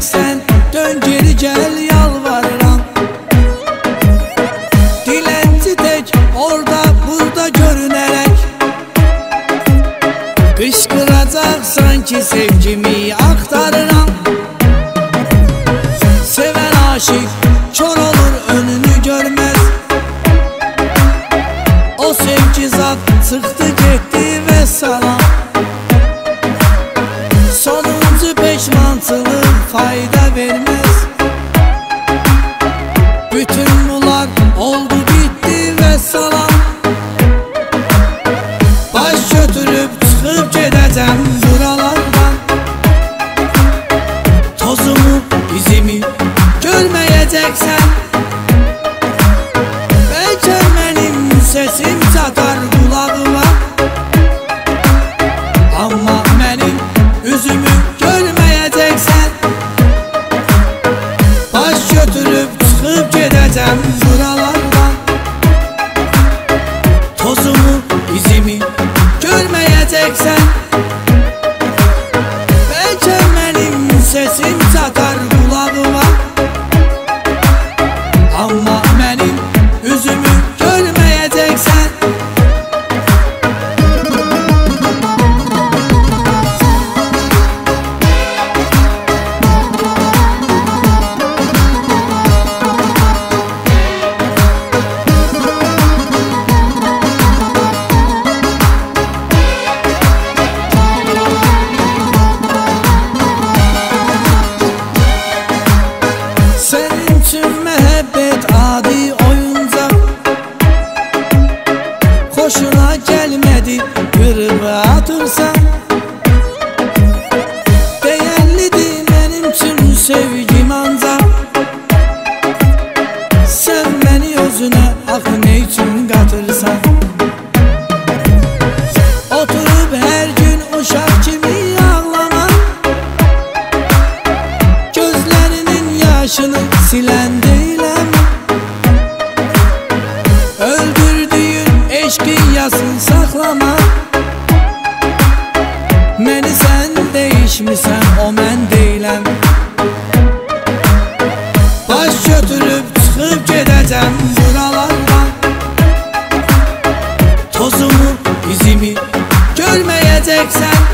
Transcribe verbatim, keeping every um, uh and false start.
görməyəcəksən, dön geri gəl yalvarıram. Dilənci tək orada burada görünərək qışqıracaqsan ki sevgimi axtarıram. Sevən aşık kör olur önünü görməz. O sevgi zat çıxdı getdi və salam. Sonuncu peşmançılıq fayda verməz. Bütün bunlar oldu bitti və salam. Baş götürüb çıxıb gedəcəm buralardan. Tozumu, izimi görməyəcəksən. Bəlkə mənim səsim çatar qulağıma, amma mənim üzümü görməyəcəksən. Baş götürüb çıxıb gedəcəm buralardan. Tozumu, izimi görməyəcəksən. Bəlkə mənim səsim çatar qulağıma, amma mənim üzümü görməyəcəksən. Sənin üçün məhəbbət adi oyuncaq, xoşuna gəlmədi qırıb atırsan. Dəyərlidir mənim üçün sevgim ancaq, sən məni özünə axı nə üçün qatırsan. Oturub hər gün uşaq kimi ağlama, gözlərinin yaşını silən deyiləm. Öldürdüyün eşqin yasın saxlama. Məni sən değişmisən, o mən deyiləm. Baş götürüb çıxıb gedəcəm buralardan. Tozumu, izimi görməyəcəksən.